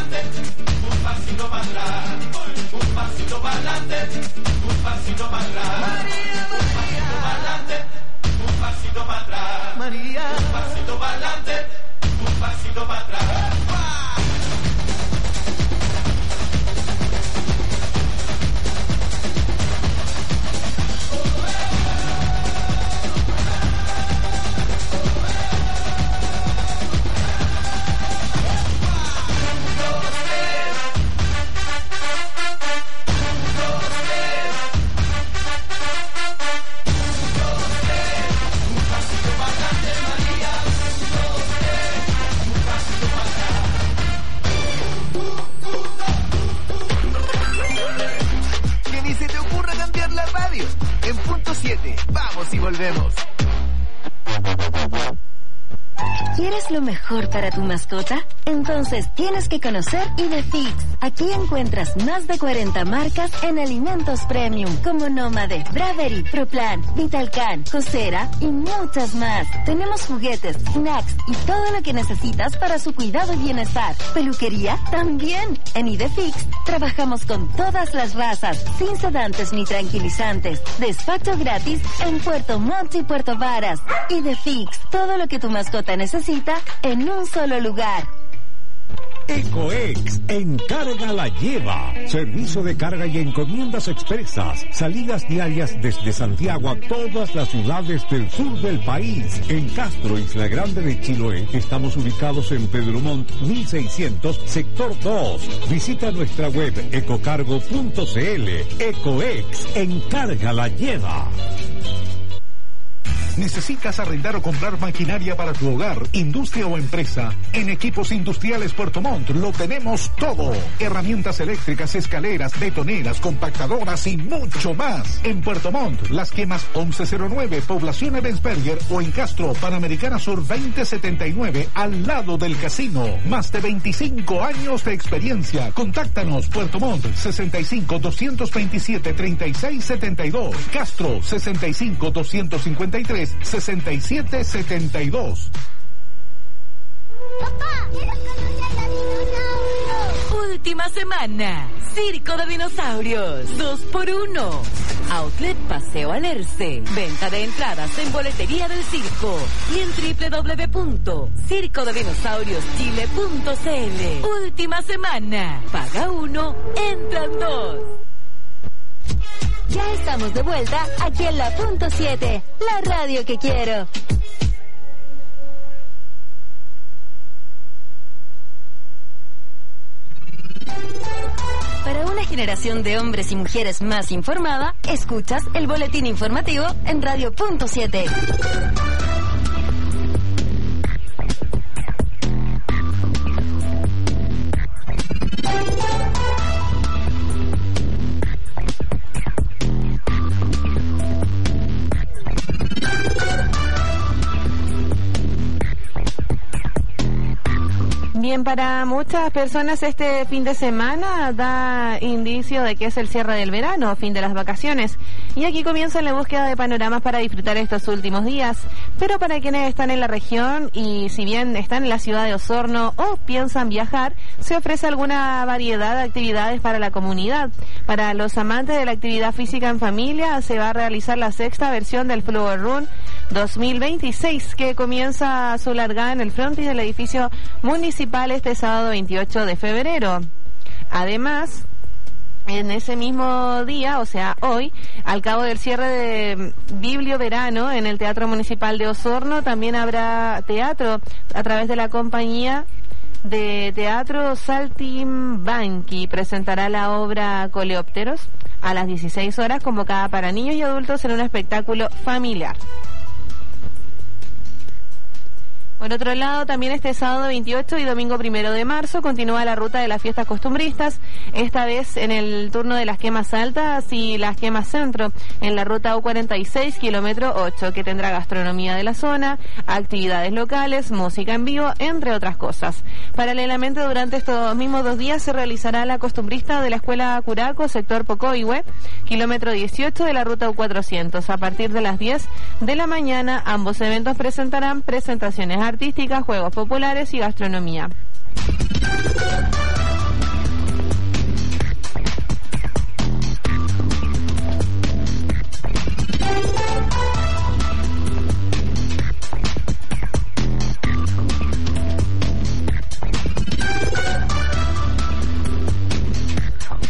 adelante, un pasito para atrás, un pasito para adelante, un pasito para atrás, María, un pasito para adelante, un pasito para atrás, María, un pasito para adelante, un pasito para atrás. En punto 7, vamos y volvemos. ¿Quieres lo mejor para tu mascota? Entonces tienes que conocer Idefix. Aquí encuentras más de 40 marcas en alimentos premium, como Nómade, Bravery, Proplan, Vitalcan, Cosera y muchas más. Tenemos juguetes, snacks y todo lo que necesitas para su cuidado y bienestar. ¿Peluquería? También. En Idefix trabajamos con todas las razas, sin sedantes ni tranquilizantes. Despacho gratis en Puerto Montt y Puerto Varas. Idefix, todo lo que tu mascota necesita en un solo lugar. Ecoex, encarga la lleva. Servicio de carga y encomiendas expresas. Salidas diarias desde Santiago a todas las ciudades del sur del país. En Castro, Isla Grande de Chiloé, estamos ubicados en Pedro Montt 1600, sector 2. Visita nuestra web ecocargo.cl. Ecoex, encarga la lleva. ¿Necesitas arrendar o comprar maquinaria para tu hogar, industria o empresa? En Equipos Industriales Puerto Montt lo tenemos todo. Herramientas eléctricas, escaleras, betoneras, compactadoras y mucho más. En Puerto Montt, Las Quemas 1109, Población Ebensberger, o en Castro, Panamericana Sur 2079, al lado del casino. Más de 25 años de experiencia. Contáctanos, Puerto Montt, 65-227-3672. Castro, 65-253-6772. Papá, quiero conocer a dinosaurios. Última semana, Circo de Dinosaurios, 2x1. Outlet Paseo Alerce. Venta de entradas en boletería del circo y en www.circodedinosaurioschile.cl. Última semana, paga 1, entran 2. Ya estamos de vuelta aquí en la punto 7, la radio que quiero. Para una generación de hombres y mujeres más informada, escuchas el boletín informativo en Radio Punto 7. Bien, para muchas personas este fin de semana da indicio de que es el cierre del verano, fin de las vacaciones. Y aquí comienza la búsqueda de panoramas para disfrutar estos últimos días. Pero para quienes están en la región y si bien están en la ciudad de Osorno o piensan viajar, se ofrece alguna variedad de actividades para la comunidad. Para los amantes de la actividad física en familia, se va a realizar la 6ª versión del Flower Run 2026, que comienza su largada en el frontis del edificio municipal este sábado 28 de febrero. Además, en ese mismo día, o sea, hoy, al cabo del cierre de Biblio Verano en el Teatro Municipal de Osorno, también habrá teatro a través de la compañía de teatro Saltimbanqui. Presentará la obra Coleópteros a las 16 horas, convocada para niños y adultos en un espectáculo familiar. Por otro lado, también este sábado 28 y domingo 1 de marzo continúa la ruta de las fiestas costumbristas, esta vez en el turno de las Quemas Altas y las Quemas Centro, en la ruta U46, kilómetro 8, que tendrá gastronomía de la zona, actividades locales, música en vivo, entre otras cosas. Paralelamente, durante estos mismos 2 días se realizará la costumbrista de la Escuela Curaco, sector Pocoihue, kilómetro 18 de la ruta U400. A partir de las 10 de la mañana, ambos eventos presentarán presentaciones artísticas, juegos populares y gastronomía.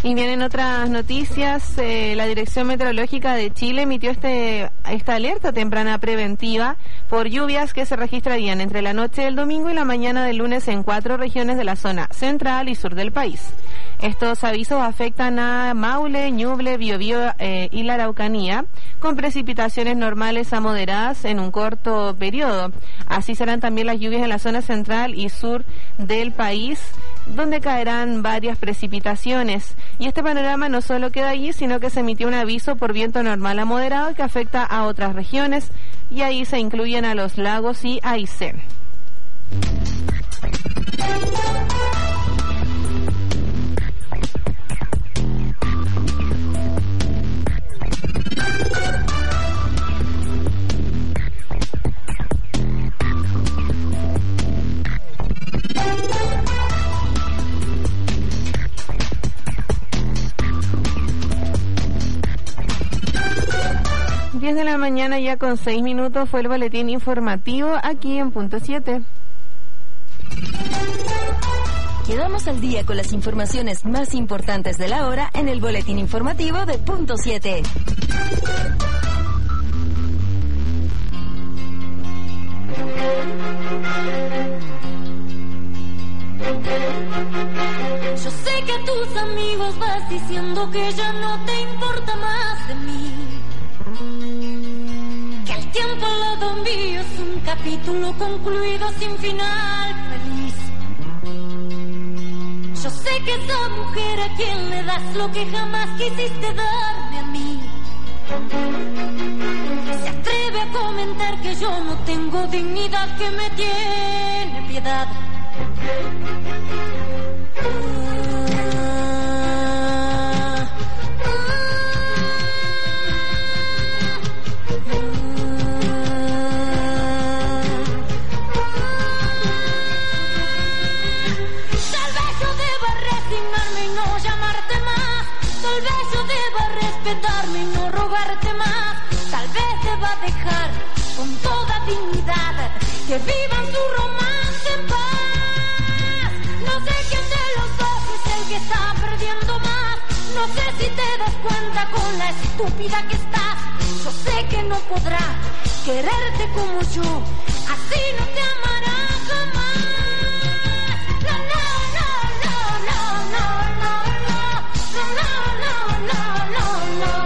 Y bien, en otras noticias, la Dirección Meteorológica de Chile emitió esta alerta temprana preventiva por lluvias que se registrarían entre la noche del domingo y la mañana del lunes en 4 regiones de la zona central y sur del país. Estos avisos afectan a Maule, Ñuble, Biobío y la Araucanía, con precipitaciones normales a moderadas en un corto periodo. Así serán también las lluvias en la zona central y sur del país, donde caerán varias precipitaciones. Y este panorama no solo queda allí, sino que se emitió un aviso por viento normal a moderado que afecta a otras regiones, y ahí se incluyen a los lagos y Aysén. De la mañana ya con 6 minutos fue el boletín informativo aquí en Punto 7. Quedamos al día con las informaciones más importantes de la hora en el boletín informativo de Punto 7. Yo sé que a tus amigos vas diciendo que ya no te importa más de mí, que el tiempo al lado mío es un capítulo concluido sin final feliz. Yo sé que esa mujer a quien le das lo que jamás quisiste darme a mí se atreve a comentar que yo no tengo dignidad, que me tiene piedad. Y no rogarte más, tal vez deba dejar con toda dignidad que vivan su romance en paz. No sé quién de los dos es el que está perdiendo más, no sé si te das cuenta con la estúpida que estás. Yo sé que no podrá quererte como yo, así no te amará jamás. No, no, no, no, no, no, no, no, no, no, no, no, no.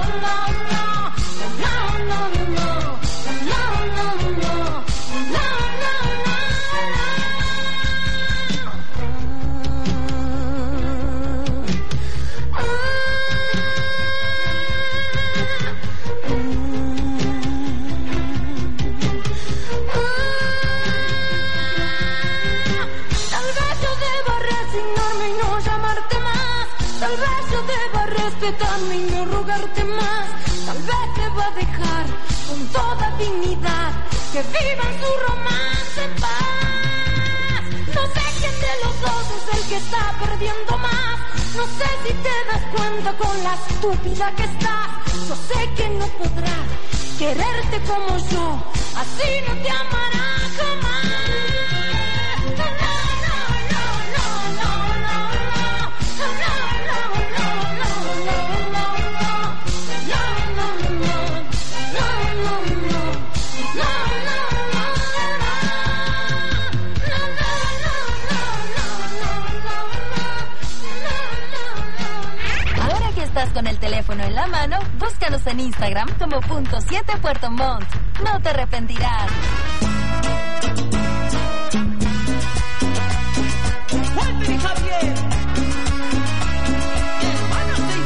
Respetarme y no rogarte más, tal vez deba dejar con toda dignidad que vivan su romance en paz. No sé quién de los dos es el que está perdiendo más, no sé si te das cuenta con la estúpida que estás. Yo sé que no podrá quererte como yo, así no te amará jamás. Con el teléfono en la mano, búscanos en Instagram como Punto 7 Puerto Montt. No te arrepentirás. Walter y Javier, hermanos de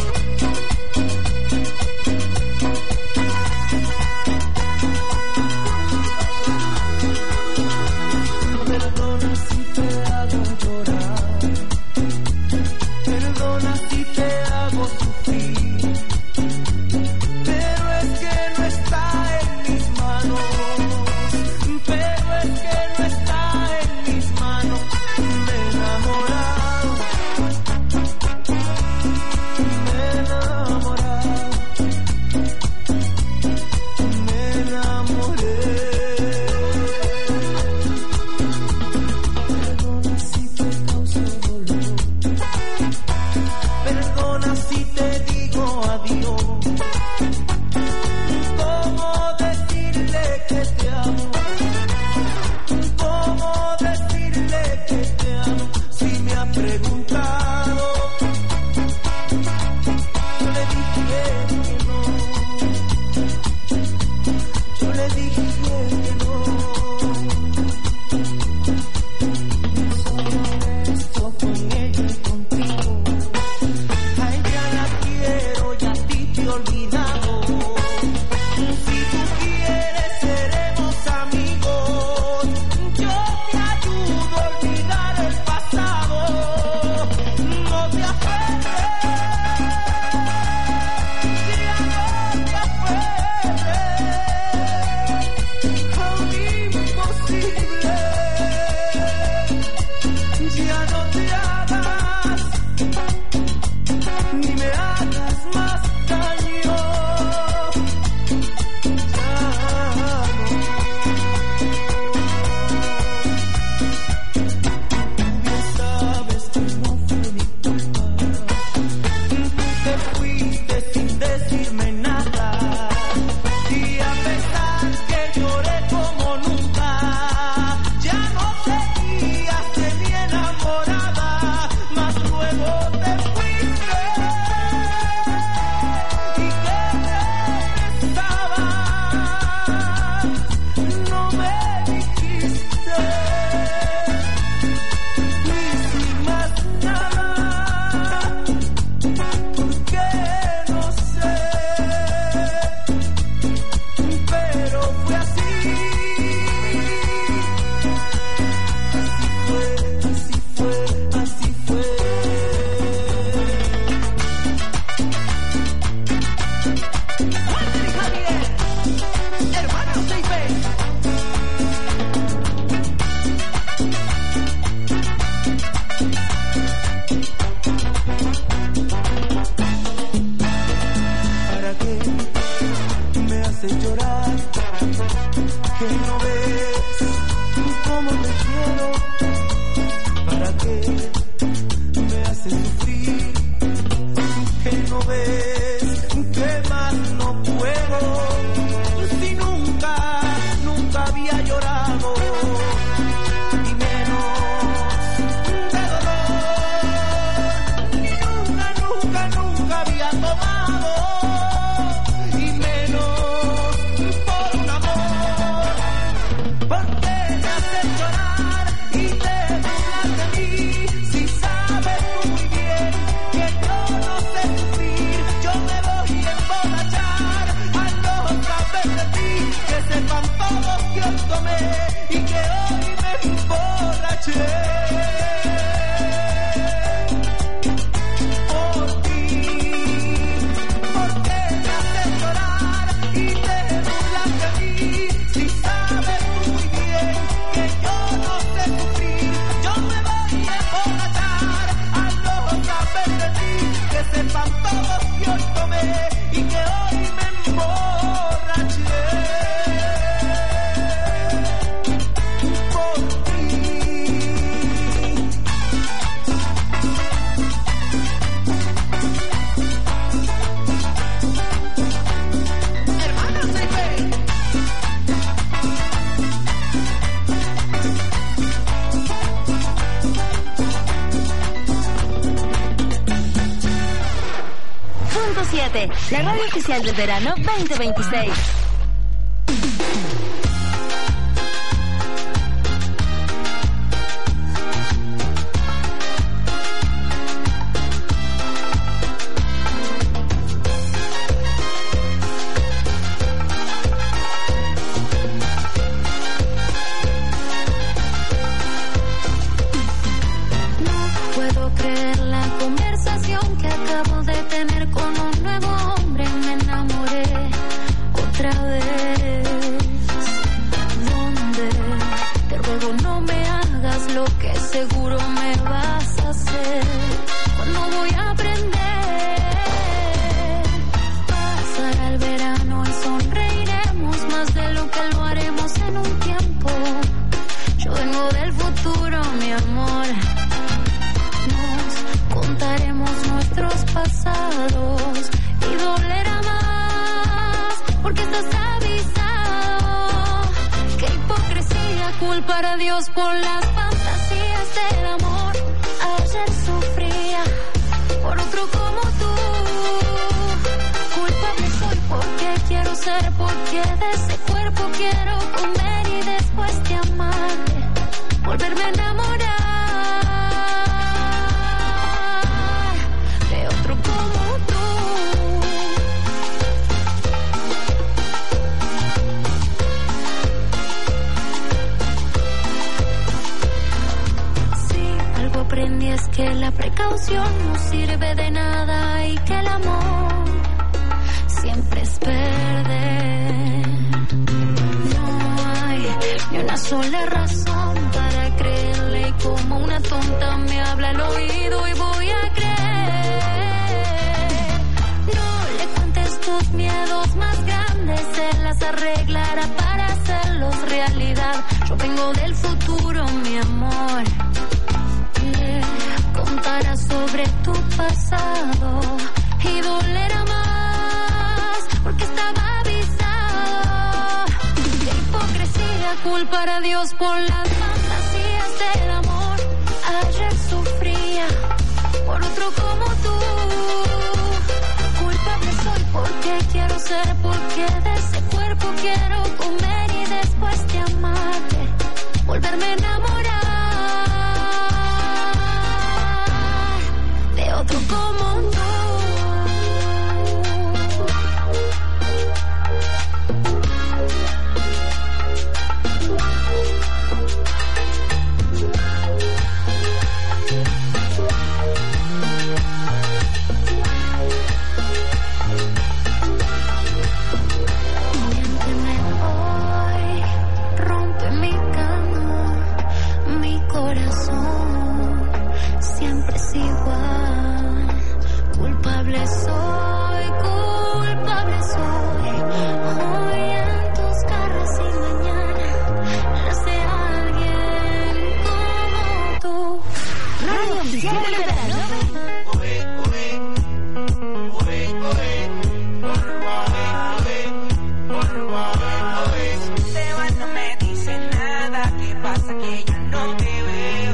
perdona si te hago llorar, perdona si te hago sufrir, pero es que no está en mis manos preguntado, yo le dije que no, yo le dije que no. Soy honesto con ella y contigo, a ella la quiero y a ti te he olvidado. Si tú quieres seremos amigos, yo te ayudo a olvidar el pasado. No te aferres, ya no te aferres a un imposible. Ya no te hagas, ni me hagas más daño. Sabes que no fue mi culpa. Tú te fuiste sin decirme nada. Y a pesar que lloré como nunca, ya no seguías de mi enamorada. Mas luego te fuiste y que regresabas. No me dijiste. Y sin más nada, porque no sé, pero fue así. Así fue, así fue. Walter y Javier, hermanos de IP. ¿Para qué me haces llorar? Que no ves cómo te quiero. ¿Para qué me haces sufrir? Que no ves que más no puedo. Si nunca había llorado, y menos de dolor. Y nunca había tomado, y menos por un amor. ¿Por qué me haces llorar y te burlas de mí? Si sabes tú muy bien que yo no sé sufrir. Yo me voy a emborrachar al no saber de ti. Que sepan todos que hoy tomé y que hoy me emborraché. Por ti, porque me haces llorar y te burlas de mí. Si sabes tú muy bien que yo no sé sufrir. Yo me voy a emborrachar al no saber de ti. Que sepan todos que hoy tomé y que hoy me emborraché. Por ti. Hermanos de fe. Punto 7, la radio oficial del verano 2026. No puedo creer la conversación que acabo de tener con un nuevo hombre. Me enamoré otra vez. ¿Dónde? Te ruego no me hagas lo que seguro me vas a hacer. ¿Cuándo voy a aprender? Pasará el verano y sonreiremos más de lo que lo haremos en un tiempo. Yo vengo del futuro, mi amor. Nos contaremos nuestros pasados y dolerá más porque estás avisado. Qué hipocresía culpar a Dios por las fantasías del amor. Ayer sufría por otro como tú. Culpable soy porque quiero ser, porque de ese cuerpo quiero comer y después de amarte volverme a enamorar de otro como tú. Aprendí es que la precaución no sirve de nada y que el amor siempre es perder. No hay ni una sola razón para creerle y como una tonta me habla al oído y voy a creer. No le cuentes tus miedos más grandes, él las arreglará para hacerlos realidad. Yo vengo del futuro, mi amor. Contará sobre tu pasado y dolerá más porque estaba avisado. De hipocresía culpar a Dios por las fantasías del amor. Ayer sufría por otro como tú. Culpable soy porque quiero ser, porque de ese cuerpo quiero comer y después de amarte volverme a enamorar. Otro como tú. Miénteme hoy, rompe mi cama, mi corazón siempre es igual. Culpable soy, hoy en tus carros y mañana las de alguien como tú. Radio Oficial del Verano. Seba no me dice nada, ¿qué pasa que ya no te veo?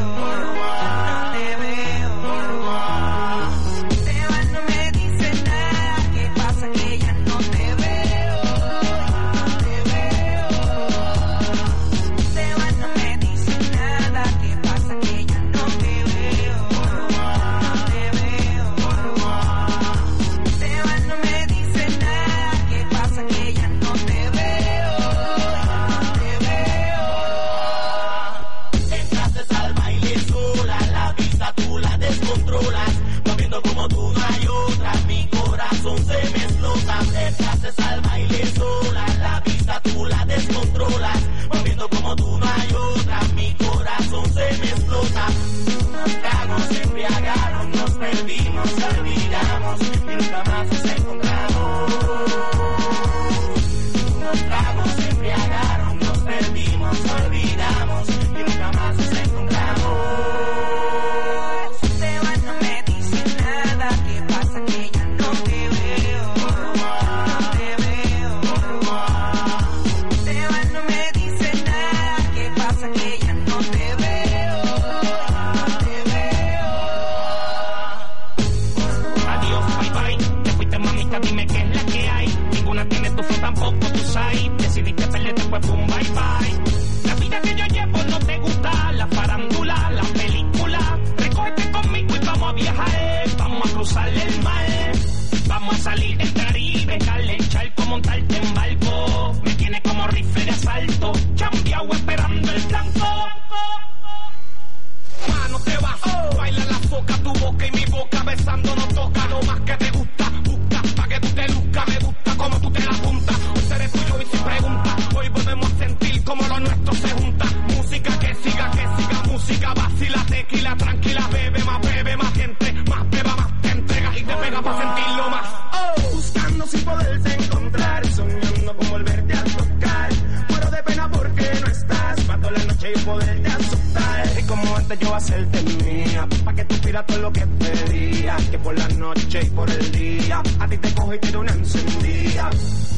hacerte mía, pa' que tú pidas todo lo que pedías, que por la noche y por el día a ti te cojo y te doy una encendida.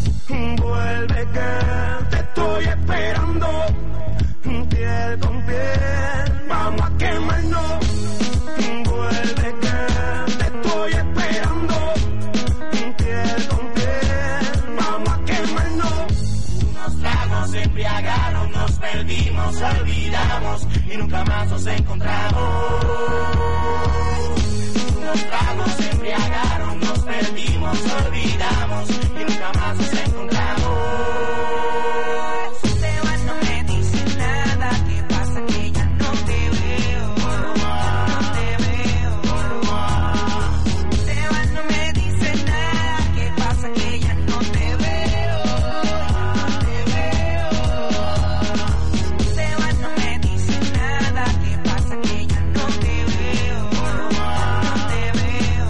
Vuelve que te estoy esperando, piel con piel, vamos a quemarnos. perdimos, olvidamos y nunca más nos encontramos. Los tragos se embriagaron, nos perdimos, olvidamos y nunca más nos encontramos. Sebas no me dice nada, ¿qué pasa? Que ya no te veo, no te veo. Sebas no me dice nada, ¿qué pasa? Que ya no te veo, no te veo. Sebas no me dice nada, ¿qué pasa? Que ya no te veo, no te veo.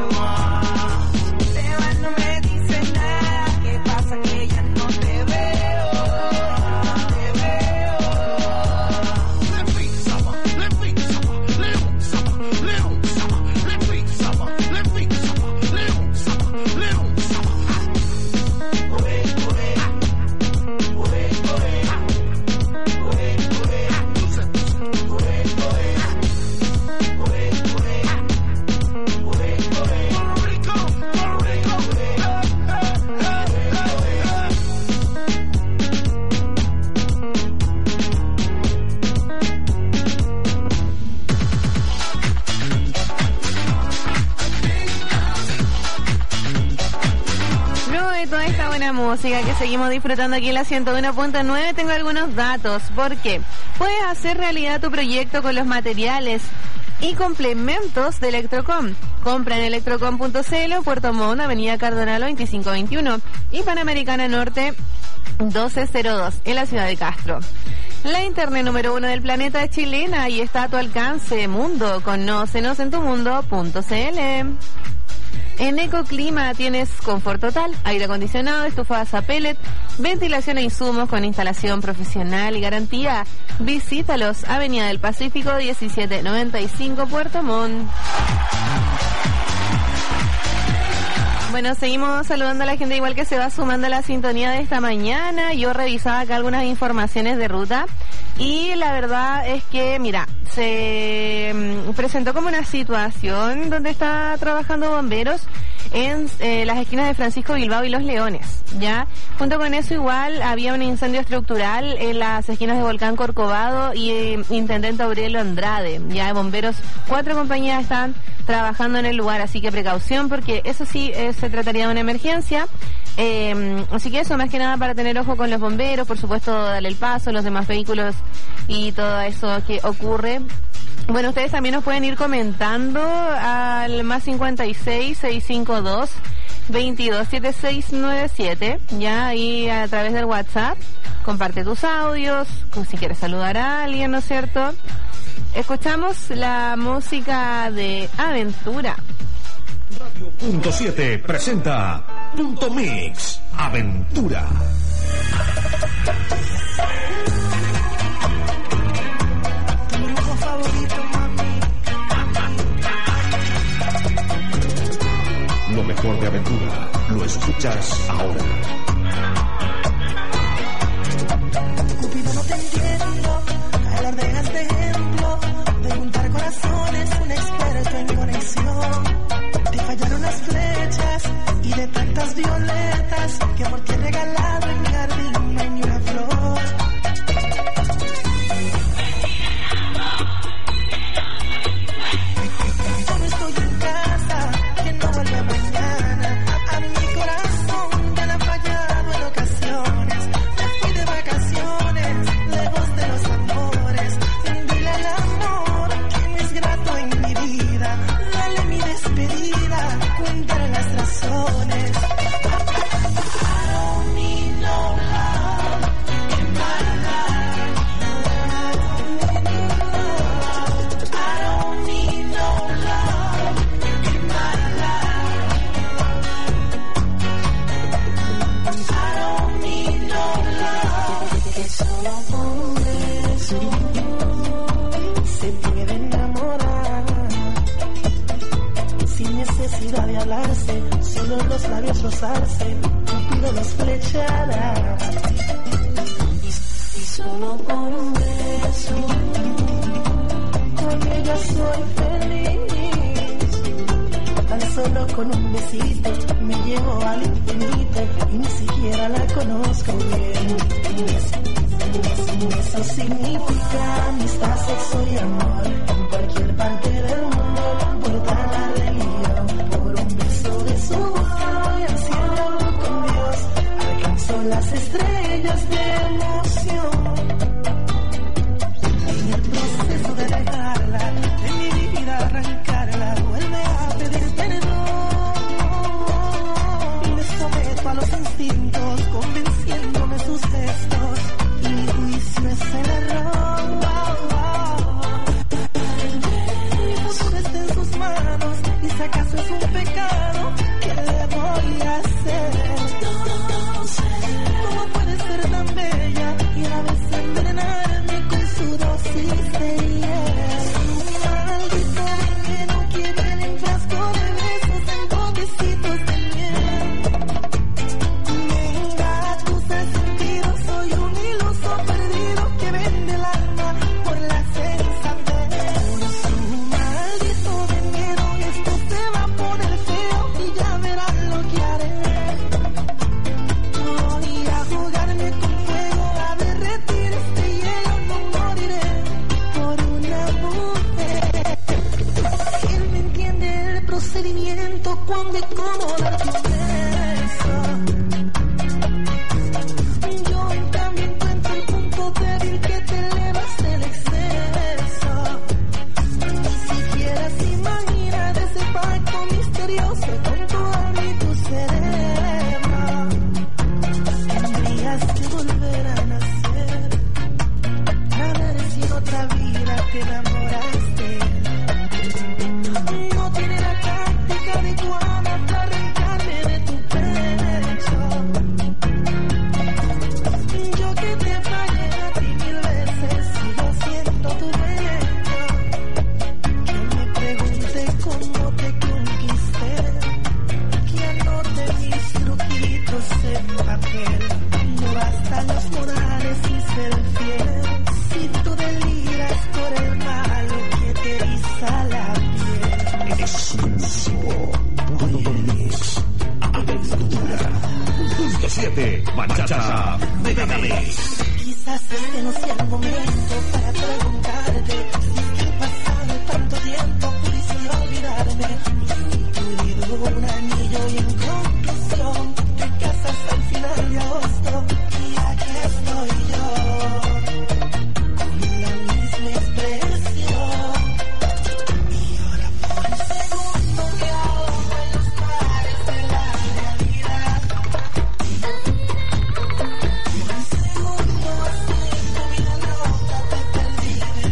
Sebas no me dice nada, ¿qué pasa? Que ya no te veo, no te veo. Luego de toda esta buena música que seguimos disfrutando aquí en la 101.9, tengo algunos datos. Porque puedes hacer realidad tu proyecto con los materiales y complementos de Electrocom. Compra en electrocom.cl, Puerto Montt, Avenida Cardonal 2521 y Panamericana Norte 1202 en la ciudad de Castro. La internet número 1 del planeta es chilena y está a tu alcance. Mundo, conócenos en tumundo.cl. En Ecoclima tienes confort total, aire acondicionado, estufadas a pellet, ventilación e insumos con instalación profesional y garantía. Visítalos, Avenida del Pacífico 1795, Puerto Montt. Bueno, seguimos saludando a la gente igual que se va sumando a la sintonía de esta mañana. Yo revisaba acá algunas informaciones de ruta y la verdad es que, mira, se presentó como una situación donde está trabajando bomberos en las esquinas de Francisco Bilbao y Los Leones, ¿ya? Junto con eso igual había un incendio estructural en las esquinas de Volcán Corcovado y Intendente Aurelio Andrade, ¿ya? Bomberos, 4 compañías están trabajando en el lugar, así que precaución porque eso sí se trataría de una emergencia. Así que eso, más que nada para tener ojo con los bomberos, por supuesto darle el paso a los demás vehículos y todo eso que ocurre. Bueno, ustedes también nos pueden ir comentando al más 56 652 227697, ya ahí a través del WhatsApp. Comparte tus audios, si quieres saludar a alguien, ¿no es cierto? Escuchamos la música de Aventura. Radio Punto 7 presenta Punto Mix Aventura. Lo mejor de Aventura lo escuchas ahora. Cupido, no te entiendo, hablar de este ejemplo, de juntar corazones, un experto en conexión. Te fallaron las flechas y de tantas violetas que por ti he regalado en mi jardín no hay ni una flor. Yo no estoy en casa, que no vuelve mañana. A mi corazón ya le ha fallado en ocasiones. Me fui de vacaciones, lejos de los amores. Dile al amor que no es grato en mi vida. Dale mi despedida, cuéntale las razones. I don't need no love in my life. I don't need no love in my life. I don't need no love. Que solo por un beso se puede enamorar. Sin necesidad de hablarse, solo los labios rozarse, Cupido los flechará. Y solo por un beso, con ella soy feliz. Tan solo con un besito me llevo al infinito y ni siquiera la conozco bien. Un beso significa amistad, sexo y amor. En cualquier parte del mundo, no importa la religión. Por un beso de su boca voy al cielo con Dios. Alcanzo las estrellas de emoción. En el proceso de dejarla, de mi vida arrancarla, vuelve a pedir perdón. Me someto a los instintos, convenciéndome sus gestos. Y mi juicio es el error. Mi futuro está en sus manos. Y si acaso es un pecado, ¿qué le voy a hacer? ¿Cómo puede ser tan bella y a la vez envenenarme con su dosis de hiel? Maldito veneno que viene en frasco de besos, en botecitos de miel. Me engatusa el sentido, soy un iluso perdido que vende el alma por la sensatez. Su maldito veneno, esto se va a poner feo y ya verán lo que haré. Voy a jugarme con fuego, a derretir este hielo, no moriré por una mujer. Él me entiende el procedimiento cuando y cómo darte un beso. Yo en cambio encuentro el punto débil que te elevas del exceso. Ni siquiera se imagina de ese pacto misterioso con tu alma y tu cerebro. Tendrías que volver a nacer, a ver si en otra vida te enamoraste. No tiene la táctica adecuada para arrancarme de tu pecho. Yo que te fallé a ti 1000 veces, sigo siendo tu derecho. Que me pregunte cómo te conquisté, que anote mis truquitos en papel. No bastan los modales y ser fiel, si tú deliras por el malo que te eriza la piel. Exclusivo. Mix. Aventura. Punto 7. Bachata de Megamix. Quizás este no sea el momento para preguntarte si es que ha pasado tanto tiempo pudiste olvidarme. Incluido un anillo y en conclusión te casas al final de agosto y aquí estoy yo con la misma expresión. Y ahora por un segundo me ahogo en los mares de la realidad. Por un segundo así tu vida loca te perdí de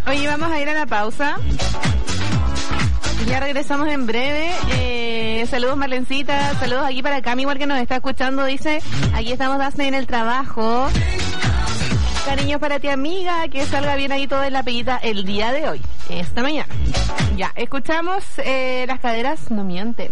Oye, vamos a ir a la pausa. Ya regresamos en breve. Saludos Marlencita, saludos aquí para Cami, igual que nos está escuchando. Dice, aquí estamos Daphne en el trabajo. Cariños para ti, amiga, que salga bien ahí todo en la peguita el día de hoy, esta mañana. Ya, escuchamos Las caderas no mienten.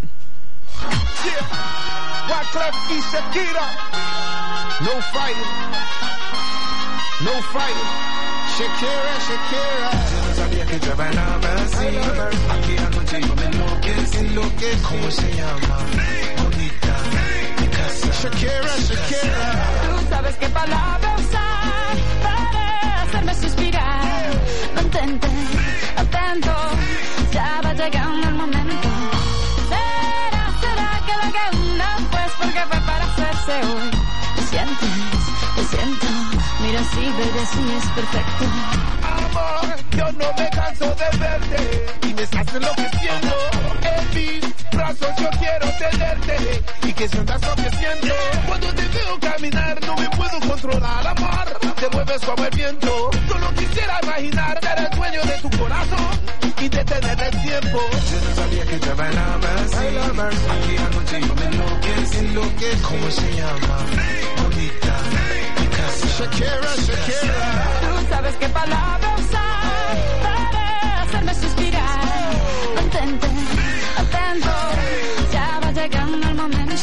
Wyclef y Shakira. No fighting. No fighting. Shakira. Yo no sabía que yo bailaba así. Aquí anoche yo me enloquecí. ¿Cómo se llama? Bonita. Mi casa. Shakira. Tú sabes qué palabra usar para hacerme suspirar. Mantente atento, ya va llegando el momento. Será que lo que una pues porque fue para hacerse hoy. Lo siento, mira sí, baby, sí es perfecto. Amor, yo no me canso de verte y me estás enloqueciendo. En mis brazos yo quiero tenerte y que sientas lo que siento. Cuando te veo caminar no me puedo controlar, amor. Te mueves como el viento. Solo quisiera imaginar ser el dueño de tu corazón y detener el tiempo. Yo no sabía que te bailaba así. Aquí anoche yo me enloquecí. ¿Cómo se llama? Bonita. Mi casa. Shakira. Tú sabes qué palabra usar para hacerme suspirar. Mantente atento, ya va llegando el momento.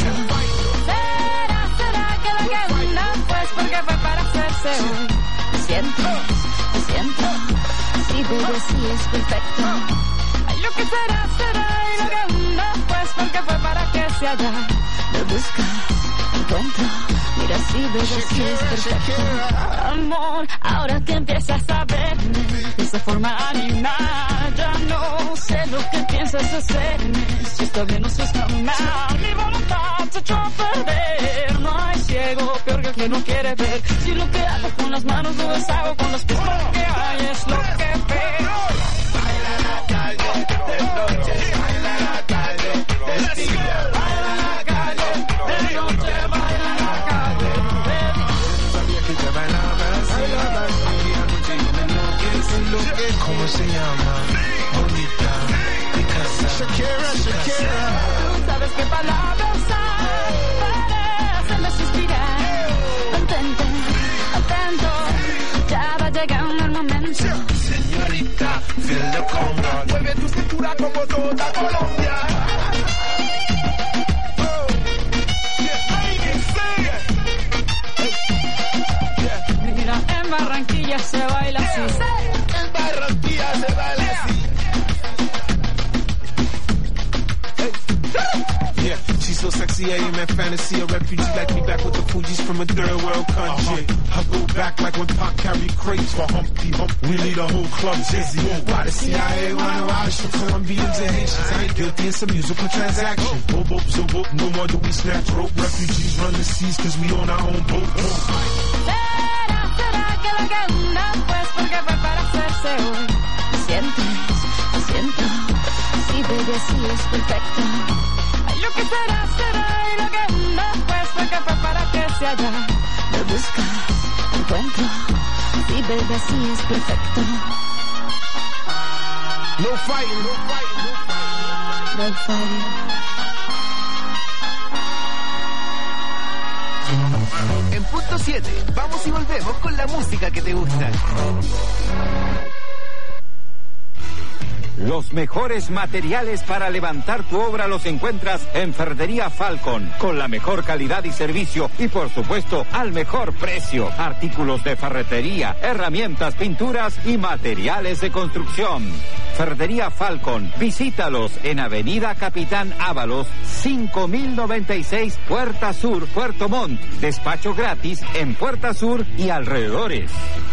Será que lo que una pues porque fue para hacerse hoy. Lo siento, sí, baby, sí es perfecto. Ay, lo que será y lo que una pues porque fue para que se haya. Lo busca, encuentro. Mira, sí, baby, sí es perfecto. Amor, ahora que empiezas a verme de esa forma animal, ya no sé lo que piensas hacerme. Si está bien o si está mal, mi voluntad se echó a perder. No hay ciego peor que el que no quiere ver. Si lo que hago con las manos lo deshago con los pies, lo que hay es lo que veo. Baila la calle de noche, baila la calle de día, baila la calle de noche, baila la calle de día. Yo sabía que te bailaba así. Aquí anoche yo me enloquecí. ¿Cómo se llama? Bonita. Mi casa. Shakira. Tú sabes qué palabra usar para hacerme suspirar. Mantente atento, ya va llegando el momento. Señorita, feel the conga. Mueve tu cintura como toda Colombia. Mira, en Barranquilla se baila así. En Barranquilla se baila así. Yeah, she's so sexy, I am in fantasy. A refugee like me back with the Fugees from a third world country. I go back like when Pac carried crates for Humpty Hump. We lead a whole club dizzy. Why the CIA wanna watch the Colombians and Haitians? I ain't guilty, it's a musical transaction. Boop, no more do we snatch rope. Refugees run the seas cause we on our own boat. Será que lo que una pues porque fue para hacerse hoy. Lo siento, sí, baby, sí es perfecto. Ay, lo que será y lo que una pues porque fue para que se haya. Lo busca, encuentro. Sí, baby, sí es perfecto. No fighting. No fighting. En punto 7, vamos y volvemos con la música que te gusta. Los mejores materiales para levantar tu obra los encuentras en Ferretería Falcon, con la mejor calidad y servicio y por supuesto al mejor precio. Artículos de ferretería, herramientas, pinturas y materiales de construcción. Ferretería Falcon, visítalos en Avenida Capitán Ábalos, 5096, Puerta Sur, Puerto Montt. Despacho gratis en Puerta Sur y alrededores.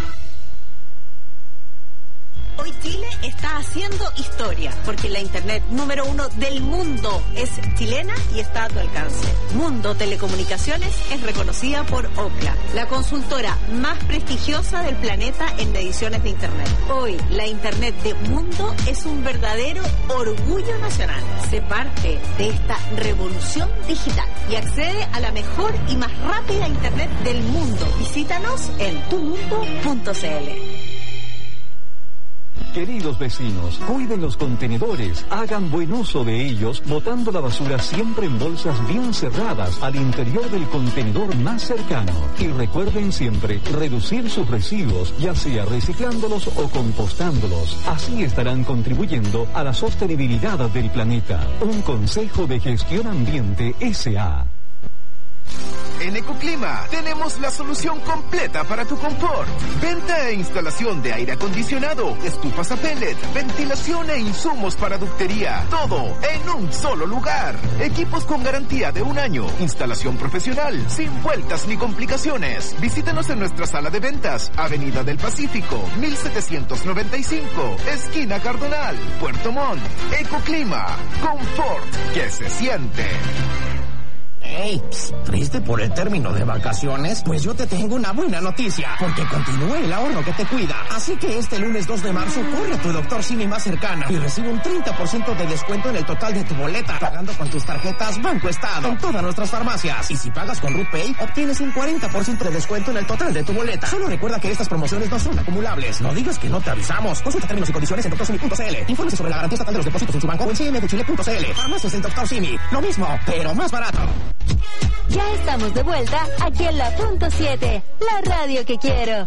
Hoy Chile está haciendo historia, porque la internet número 1 del mundo es chilena y está a tu alcance. Mundo Telecomunicaciones es reconocida por Ookla, la consultora más prestigiosa del planeta en mediciones de internet. Hoy, la internet de Mundo es un verdadero orgullo nacional. Sé parte de esta revolución digital y accede a la mejor y más rápida internet del mundo. Visítanos en tumundo.cl. Queridos vecinos, cuiden los contenedores, hagan buen uso de ellos, botando la basura siempre en bolsas bien cerradas al interior del contenedor más cercano. Y recuerden siempre reducir sus residuos, ya sea reciclándolos o compostándolos. Así estarán contribuyendo a la sostenibilidad del planeta. Un consejo de Gestión Ambiente S.A. En Ecoclima tenemos la solución completa para tu confort. Venta e instalación de aire acondicionado, estufas a pellet, ventilación e insumos para ductería. Todo en un solo lugar. Equipos con garantía de 1 año. Instalación profesional, sin vueltas ni complicaciones. Visítanos en nuestra sala de ventas, Avenida del Pacífico, 1795, esquina Cardonal, Puerto Montt. Ecoclima, confort que se siente. Hey, ¿triste por el término de vacaciones? Pues yo te tengo una buena noticia, porque continúa el ahorro que te cuida. Así que este lunes 2 de marzo corre a tu Dr. Simi más cercana y recibe un 30% de descuento en el total de tu boleta, pagando con tus tarjetas Banco Estado en todas nuestras farmacias. Y si pagas con RutPay, obtienes un 40% de descuento en el total de tu boleta. Solo recuerda que estas promociones no son acumulables. No digas que no te avisamos. Consulta términos y condiciones en drsimi.cl. Infórmese sobre la garantía estatal de los depósitos en su banco o en cmdchile.cl. Farmacias del Dr. Simi. Lo mismo, pero más barato. Ya estamos de vuelta aquí en la Punto 7, la radio que quiero.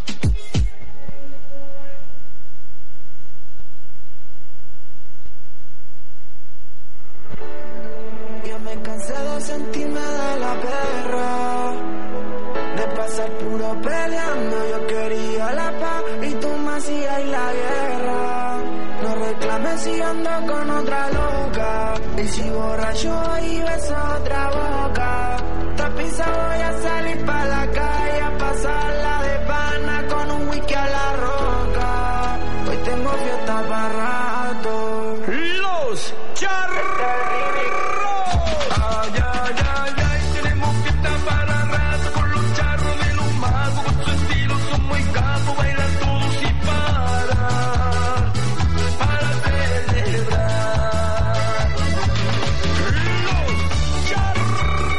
Yo me cansé de sentirme de la perra, de pasar puro peleando. Yo quería la paz y tú me hacías la guerra. No reclames si ando con otra loca, y si borracho y beso otra boca. Tapiza voy a salir pa' la calle a pasarla de pana con un whisky a la roca. Hoy tengo fiesta para rato. Los Charros. Ay, ay, ay, ay, tenemos fiesta para rato con los charros de los magos. Con su estilo son muy capos, bailan todos sin parar para celebrar. Los Charros.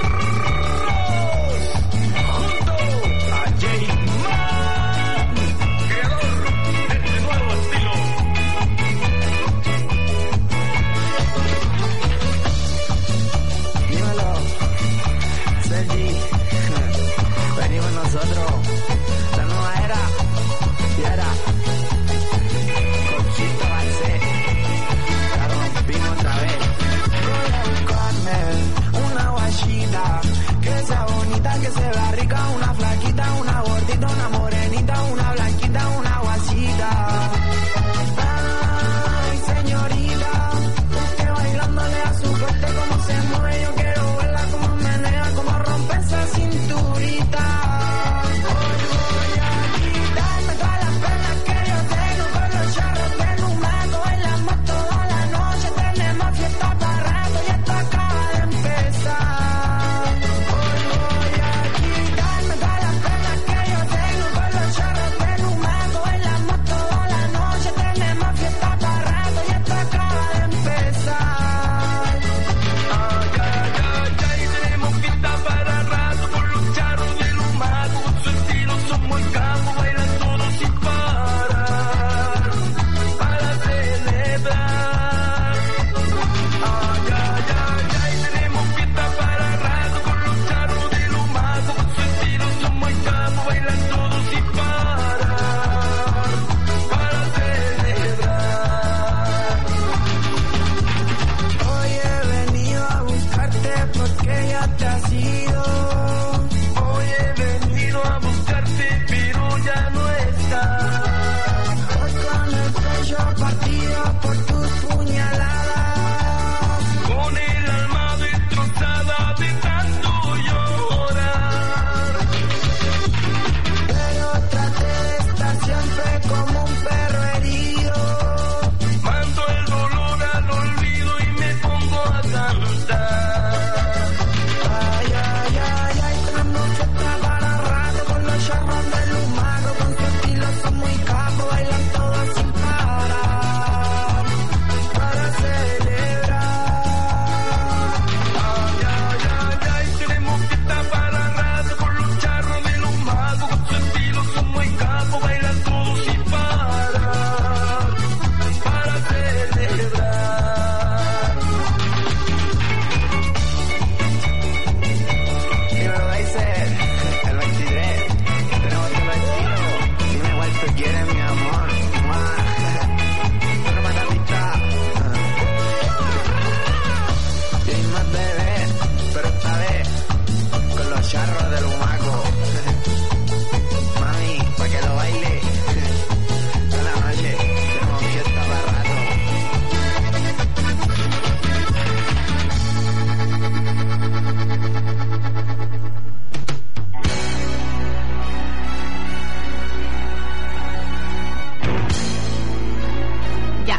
Que se vea rica, una flaquita, una gordita, una morenita, una blanquita, una guasita. Ay, señorita, usted bailándole a su corte como se mueve. Yo quiero verla como menea, como rompe esa cinturita. Hoy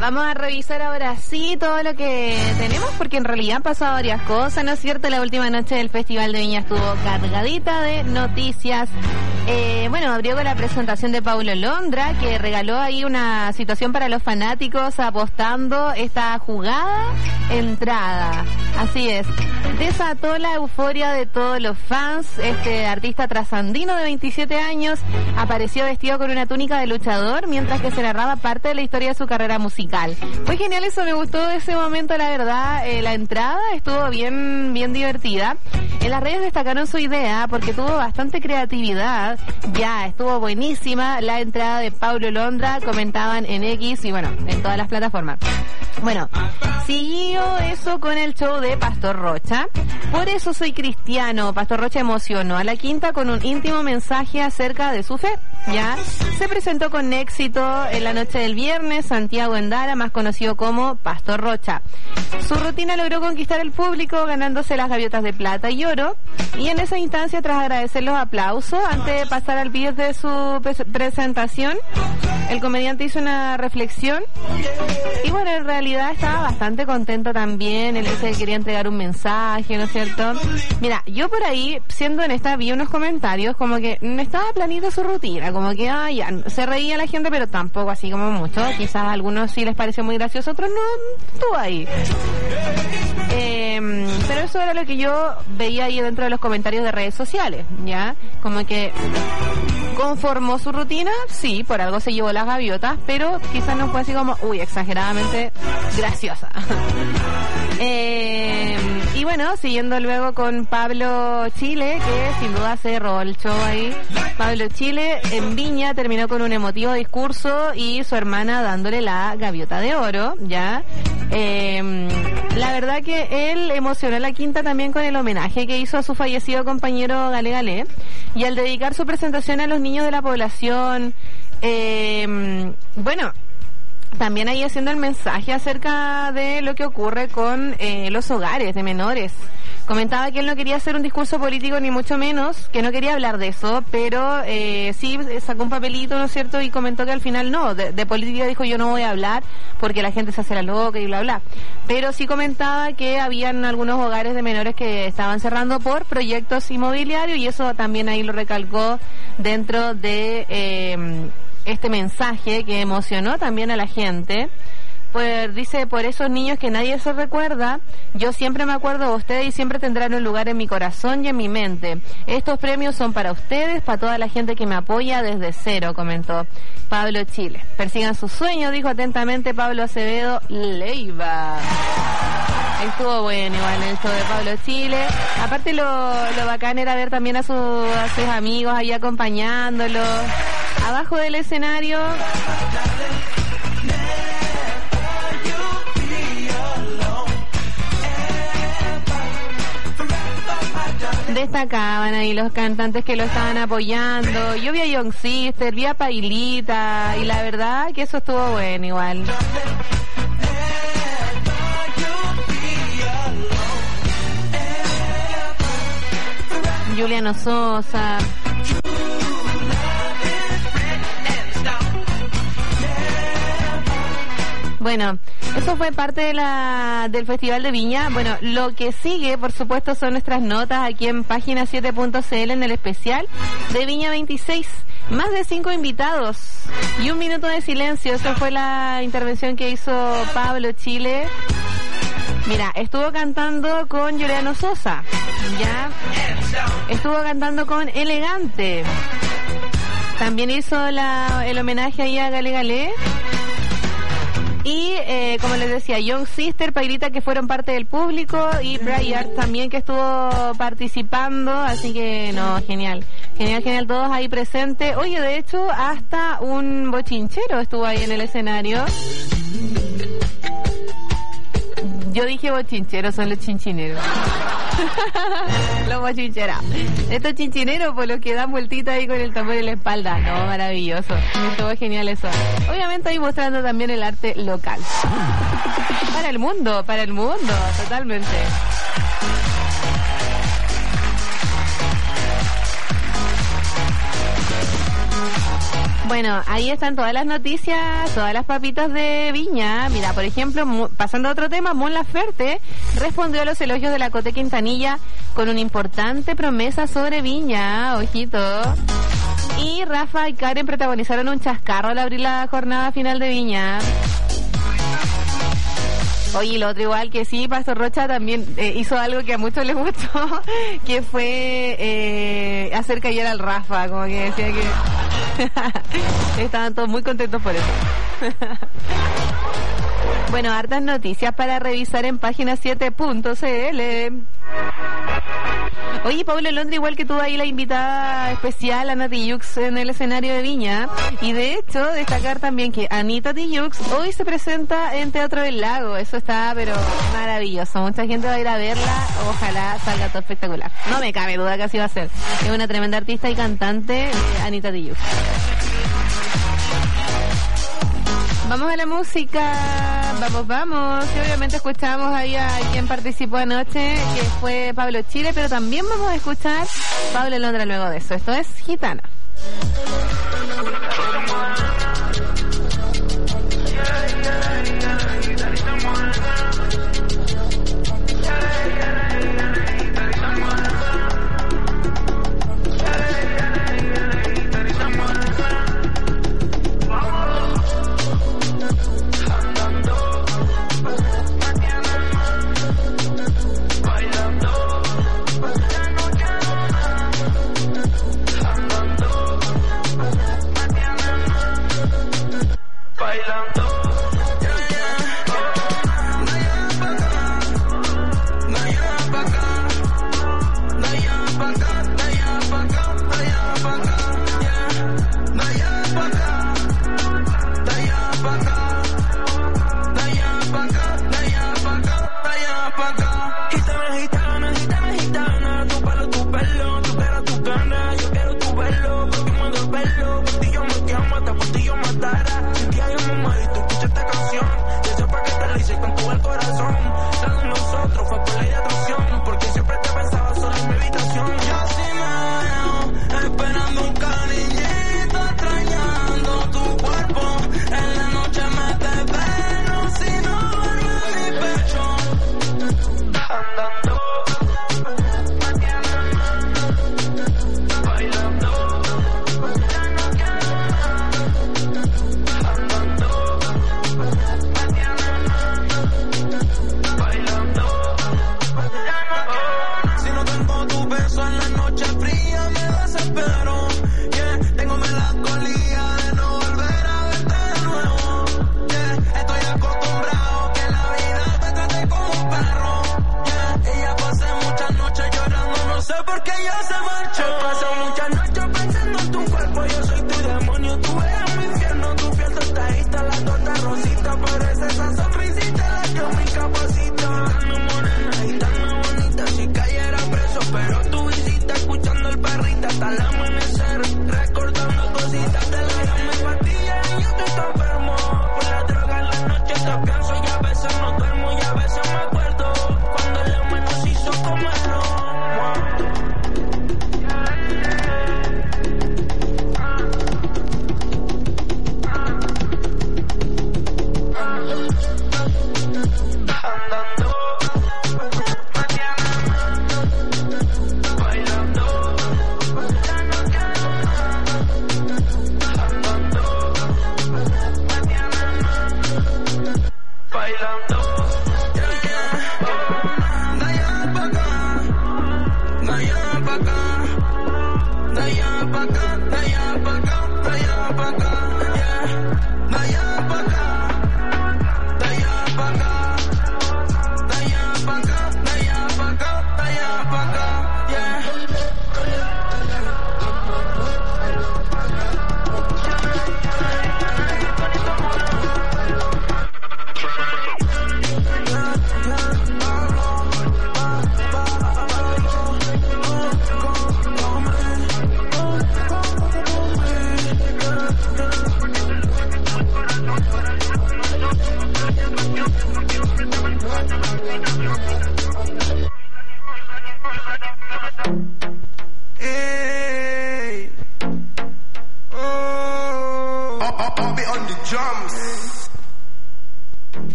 Vamos a revisar ahora sí todo lo que tenemos, porque en realidad han pasado varias cosas, ¿no es cierto? La última noche del Festival de Viña estuvo cargadita de noticias. Bueno, abrió con la presentación de Paulo Londra, que regaló ahí una situación para los fanáticos apostando esta jugada entrada. Así es. Desató la euforia de todos los fans. Este artista trasandino de 27 años apareció vestido con una túnica de luchador mientras que se narraba parte de la historia de su carrera musical. Fue genial eso, me gustó ese momento, la verdad. La entrada estuvo bien divertida. En las redes destacaron su idea porque tuvo bastante creatividad. Ya, estuvo buenísima la entrada de Paulo Londra, comentaban en X y bueno, en todas las plataformas. Bueno, siguió eso con el show de Pastor Rocha. Por eso soy cristiano. Pastor Rocha emocionó a la quinta con un íntimo mensaje acerca de su fe. Ya se presentó con éxito en la noche del viernes Santiago Endara, más conocido como Pastor Rocha. Su rutina logró conquistar el público ganándose las gaviotas de plata y oro, y en esa instancia, tras agradecer los aplausos antes de pasar al pie de su presentación, el comediante hizo una reflexión y bueno, en realidad estaba bastante contento también. Él dice que quería entregar un mensaje, ¿no es cierto? Mira, yo por ahí, siendo honesta, vi unos comentarios como que no estaba planito su rutina, como que ya, se reía la gente, pero tampoco así como mucho. Quizás a algunos sí les pareció muy gracioso, otros no, estuvo ahí. Pero eso era lo que yo veía ahí dentro de los comentarios de redes sociales, ¿ya? Como que conformó su rutina, sí, por algo se llevó las gaviotas, pero quizás no fue así como, exageradamente graciosa. Y bueno, siguiendo luego con Pablo Chile, que sin duda se robó el show ahí. Pablo Chile en Viña terminó con un emotivo discurso y su hermana dándole la gaviota de oro, ¿ya? La verdad que él emocionó a la quinta también con el homenaje que hizo a su fallecido compañero Gale Gale, y al dedicar su presentación a los niños de la población, bueno, también ahí haciendo el mensaje acerca de lo que ocurre con los hogares de menores. Comentaba que él no quería hacer un discurso político ni mucho menos, que no quería hablar de eso, pero sí sacó un papelito, ¿no es cierto? Y comentó que al final no, de política dijo yo no voy a hablar porque la gente se hace la loca y bla bla. Pero sí comentaba que habían algunos hogares de menores que estaban cerrando por proyectos inmobiliarios, y eso también ahí lo recalcó dentro de este mensaje que emocionó también a la gente. Pues dice, por esos niños que nadie se recuerda, yo siempre me acuerdo de ustedes y siempre tendrán un lugar en mi corazón y en mi mente. Estos premios son para ustedes, para toda la gente que me apoya desde cero, comentó Pablo Chile. Persigan sus sueños, dijo atentamente Pablo Acevedo Leiva. Estuvo bueno igual el show de Pablo Chile. Aparte lo bacán era ver también a sus amigos ahí acompañándolos. Abajo del escenario destacaban ahí los cantantes que lo estaban apoyando. Yo vi a Young Sister, vi a Pailita, y la verdad que eso estuvo bueno igual. Juliano Sosa. Bueno, eso fue parte de del Festival de Viña. Bueno, lo que sigue, por supuesto, son nuestras notas aquí en página 7.cl en el especial de Viña 26. Más de 5 invitados y 1 minuto de silencio. Esa fue la intervención que hizo Pablo Chile. Mira, estuvo cantando con Juliano Sosa, ya. Estuvo cantando con Elegante. También hizo el homenaje ahí a Gale Gale. Y como les decía, Young Sister, Pailita, que fueron parte del público, y Brian también, que estuvo participando. Así que no, genial, todos ahí presentes. Oye, de hecho hasta un bochinchero estuvo ahí en el escenario. Yo dije bochincheros, son los chinchineros. Los bochincheros. Estos chinchineros, por los que dan vueltita ahí con el tambor en la espalda. No, maravilloso. Estuvo genial eso. Obviamente ahí mostrando también el arte local. Para el mundo, totalmente. Bueno, ahí están todas las noticias, todas las papitas de Viña. Mira, por ejemplo, pasando a otro tema, Mon Laferte respondió a los elogios de la Cote Quintanilla con una importante promesa sobre Viña, ojito. Y Rafa y Karen protagonizaron un chascarro al abrir la jornada final de Viña. Oye, lo otro igual que sí, Pastor Rocha también hizo algo que a muchos les gustó, que fue hacer callar al Rafa, como que decía que estaban todos muy contentos por eso. Bueno, hartas noticias para revisar en página7.cl. Oye, Paula Londra, igual que tú ahí la invitada especial a Nati Jux en el escenario de Viña. Y de hecho, destacar también que Anita Tijoux hoy se presenta en Teatro del Lago. Eso está, pero maravilloso. Mucha gente va a ir a verla. Ojalá salga todo espectacular. No me cabe duda que así va a ser. Es una tremenda artista y cantante, Anita Tijoux. Vamos a la música, vamos. Y obviamente escuchamos ahí a quien participó anoche, que fue Pablo Chile, pero también vamos a escuchar Paula Londra luego de eso. Esto es Gitana.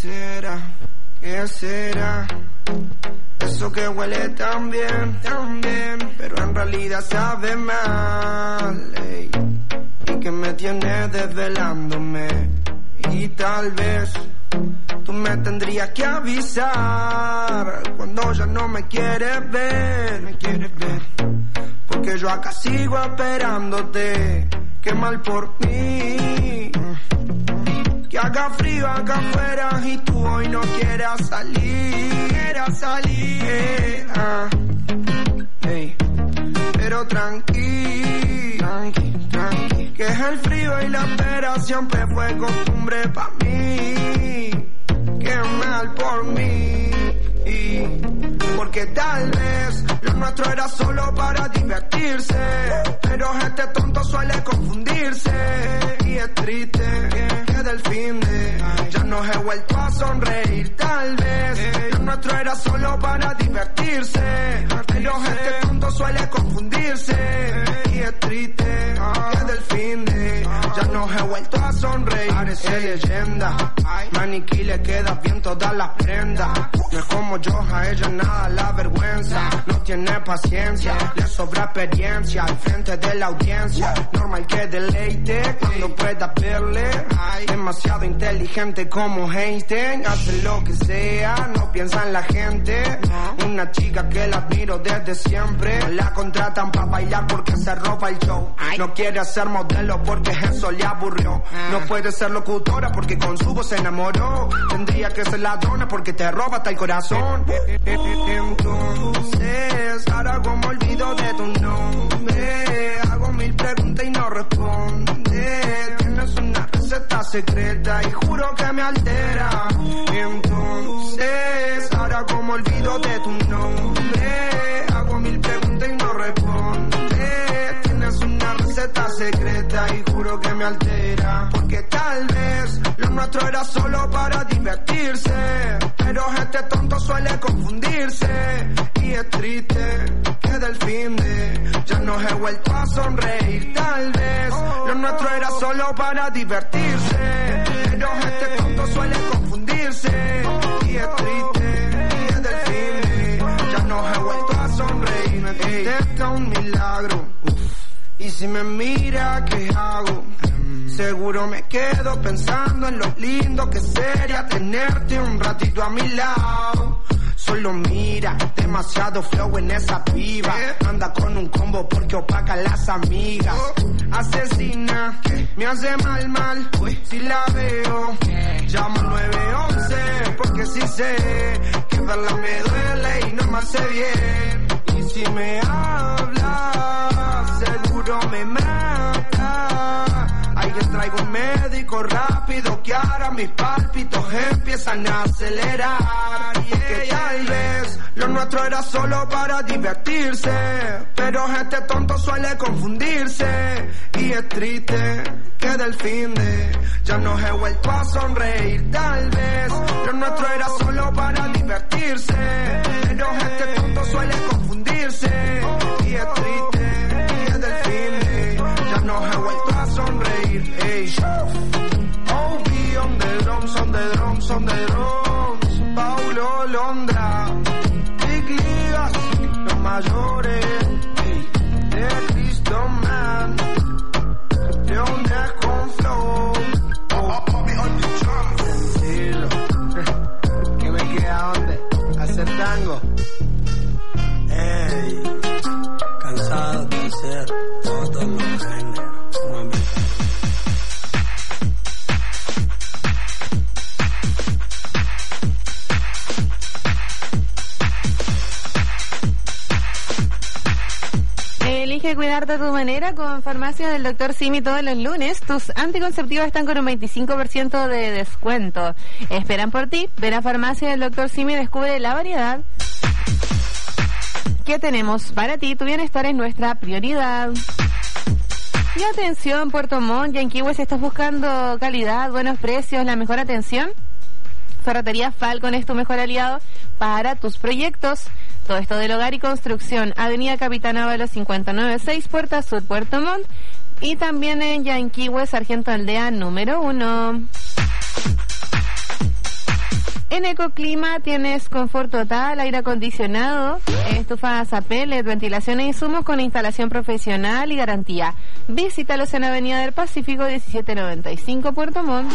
será? ¿Qué será? Eso que huele tan bien, pero en realidad sabe mal, ey. Y que me tiene desvelándome. Y tal vez tú me tendrías que avisar cuando ya no me quieres ver, porque yo acá sigo esperándote. Qué mal por mí, que haga frío acá afuera y tú hoy no quieras salir, hey. Pero tranqui, que es el frío y la espera siempre fue costumbre pa' mí. Qué mal por mí, porque tal vez lo nuestro era solo para divertirse, pero este tonto suele confundirse. Y es triste que del fin de ya no he vuelto a sonreír. Tal vez lo nuestro era solo para divertirse, pero este tonto suele confundirse. Y es triste que del fin de ya no he vuelto a sonreír. Parece leyenda, maniquí le queda bien todas las prendas. No es como yo, a ella nada la vergüenza. No tiene paciencia, le sobra experiencia al frente de la audiencia. Normal que deleite cuando pueda verle. Demasiado inteligente como Einstein, hace lo que sea, no piensa en la gente. Una chica que la admiro desde siempre, la contratan para bailar porque se roba el show. No quiere ser modelo porque eso le aburrió. No puede ser locutora porque con su voz se enamoró. Tendría que ser ladrona porque te roba hasta el corazón. Entonces, ahora como olvido de tu nombre, hago mil preguntas y no responde. Tienes una receta secreta y juro que me altera. Entonces, ahora como olvido de tu nombre, hago mil preguntas y no responde. Tienes una receta secreta y juro que me altera. Porque tal vez lo nuestro era solo para divertirse, pero este tonto suele confundirse. Y es triste que del fin de ya no he vuelto a sonreír. Tal vez lo nuestro era solo para divertirse, pero este tonto suele confundirse. Y es triste que del fin de ya no he vuelto a sonreír. Me contesta un milagro. Y si me mira, ¿qué hago? Seguro me quedo pensando en lo lindo que sería tenerte un ratito a mi lado. Solo mira, demasiado flow en esa piba. Anda con un combo porque opaca las amigas. Asesina, me hace mal, si la veo. Llamo 911 porque sí sé que verla me duele y no me hace bien. Y si me habla, seguro me mata. Alguien traigo un médico rápido que ahora mis pálpitos empiezan a acelerar. Y que tal vez lo nuestro era solo para divertirse, pero este tonto suele confundirse. Y es triste que del fin de ya no he vuelto a sonreír. Tal vez lo nuestro era solo para divertirse, pero este tonto suele confundirse. Y es triste que del fin de ya no he vuelto a sonreír. Ey. Oh, be on the drums, on the drums, on the drums. Paulo Londra, Big Ligas, los mayores, de Cristo Man, Leones con flow. Tranquilo, que me queda donde hacer tango. Ey, cansado de ser todos los géneros. Elige cuidarte a tu manera con Farmacia del Dr. Simi todos los lunes. Tus anticonceptivos están con un 25% de descuento. Esperan por ti. Ven a Farmacia del Dr. Simi y descubre la variedad que tenemos para ti. Tu bienestar es nuestra prioridad. Y atención, Puerto Montt y en Quihue, si estás buscando calidad, buenos precios, la mejor atención, Ferretería Falcon es tu mejor aliado para tus proyectos. Todo esto del hogar y construcción. Avenida Capitán Ábalos 596, Puerta Sur, Puerto Montt. Y también en Yanquihue, Sargento Aldea número 1. En Ecoclima tienes confort total, aire acondicionado, estufas a pellet, ventilación e insumos con instalación profesional y garantía. Visítalos en Avenida del Pacífico 1795 Puerto Montt.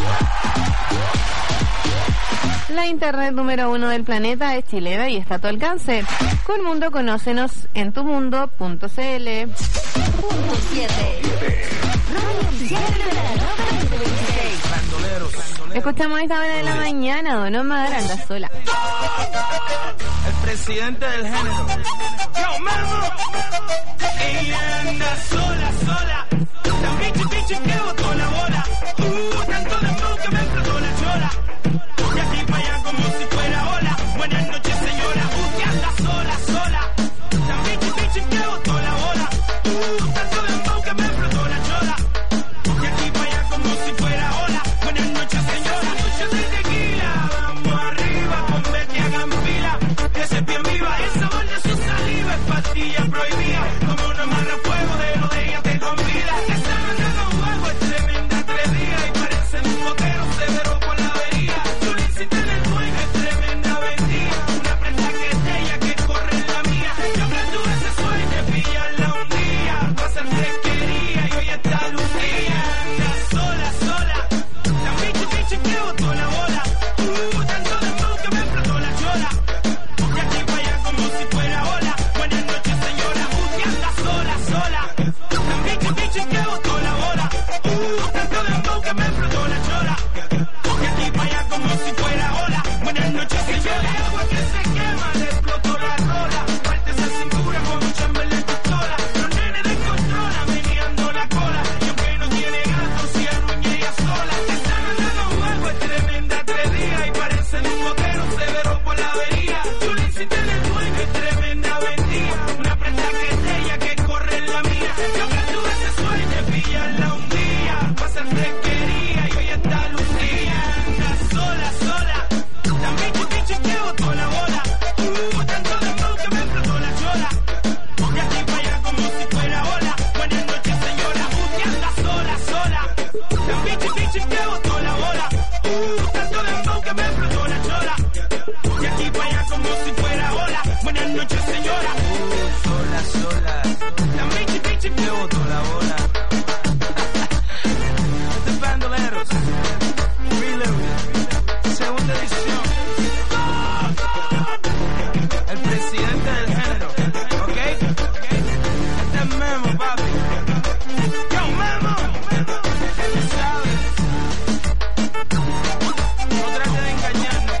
La internet número 1 del planeta es chilena y está a tu alcance. Con Mundo, conócenos en tumundo.cl. Punto 7. Radio oficial de la Nova 2026. Escuchamos a esta hora de la mañana, Don Omar anda sola. El presidente del género. Yo, Memo. Ella anda sola, sola. Tan bichi que botó la bola. Tanto dembow que me explotó la chola. De aquí para allá como si fuera ola. Buenas noches, señora. Que anda sola, sola. Tan bichi que botó la bola. Tanto dembow que me explotó la chola. De aquí para allá como si fuera ola. Buenas noches, señora. Noches de tequila. Vamos arriba con Betty hagan fila. Que se bien viva. El sabor de su saliva es pastilla prohibida. Como una marra fuego de lo de ella te convida. Esa banda con huevo es tremenda atrevida. Y parece un motero severo por la avería. Su lincita en el dueño es tremenda vendida. Una prenda que es de ella que corre en la mía. Yo que tuve ese sueño de pillarla un día. Va a ser fresquería y hoy está lucía. Anda sola, sola. Tan bichi que botó la bola. Tanto dembow que me explotó la chola. De aquí para allá como si fuera ola. Buenas noches, señora. Que anda sola, sola. Tan bichi que botó la bola. Tanto dembow que me explotó la chola. De aquí para allá como si fuera ola. Buenas noches, señora. Agua que se quema.